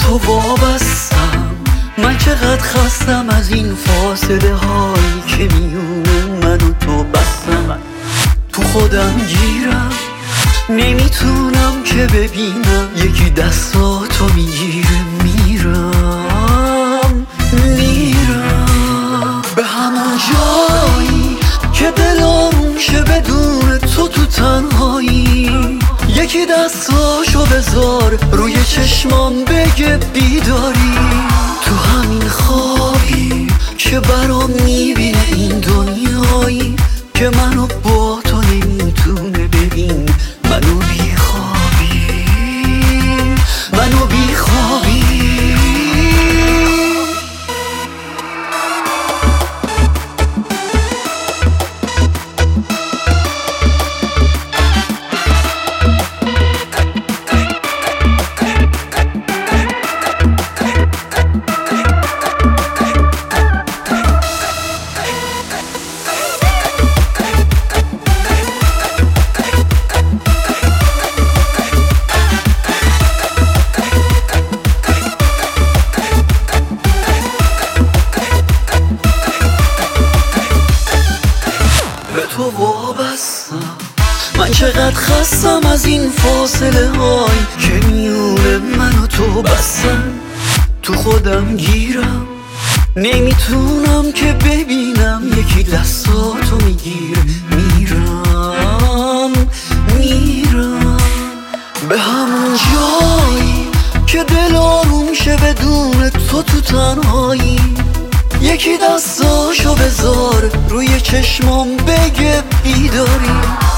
تو وابستم. من چقدر خستم از این فاصله هایی که میونه من و تو بستم. تو خودم گیرم، نمیتونم که ببینم یکی دستاتو میگیره. میرم به همون جایی که دل آروم شه بدون تو تنهایی. یکی دستاشو بذار روی چشمام بگه بیداری. تو همین خوابی که برام میبینه این دنیایی که منو با تو نمیتونه ببین. منو بیخوابی به تو وابستم. من چقدر خستم از این فاصله هایی که میونه من و تو بستن. تو خودم گیرم، نمیتونم که ببینم یکی دستاتو میگیره. میرم به همون جایی که دل آروم شه بدون تو تنهایی. یکی دستاشو بذار روی چشمام بگه بیداری.